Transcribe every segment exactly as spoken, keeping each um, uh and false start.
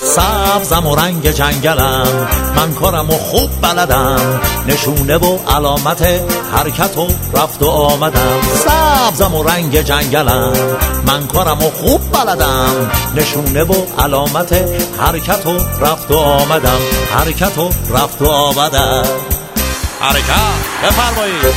سبزم و رنگ جنگلم، من کارم و خوب بلدم، نشونه و علامت حرکت و رفت و آمدم. سبزم و رنگ جنگلم، من کارم و خوب بلدم، نشونه و علامت حرکت و رفت و آمدم. حرکت و رفت و آمدم. حرکت بفرمایید.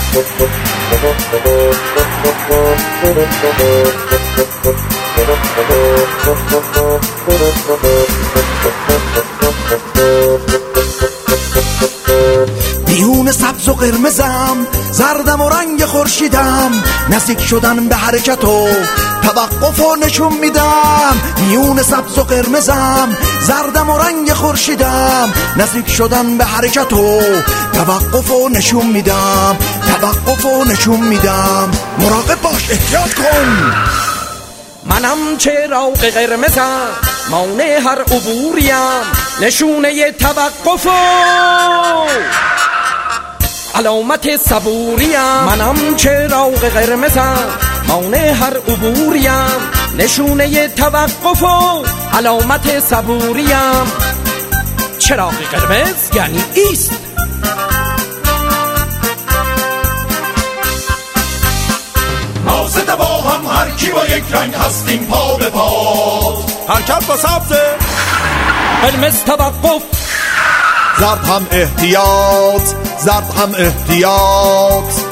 میون سبز و قرمزم، زردم و رنگ خورشیدم، نزدیک شدن به حرکت و توقف و نشون میدم. میون سبز و قرمزم، زردم و رنگ خورشیدم، نزدیک شدن به حرکت و توقف و نشون میدم. توقف و نشون میدم. مراقب باش، احتیاط کن. منم چراغ قرمزم، مانع هر عبوریم، نشونه توقف و علامت صبوریم. منم چراغ قرمزم، مانع هر عبوریم، نشونه توقف و علامت صبوریم. چراغ قرمز یعنی ایست. ما سه با هم هر کی با یک رنگ هستیم پا به پا. حرکت با سبز، قرمز توقف، زرد هم احتیاط، زرد هم احتیاط.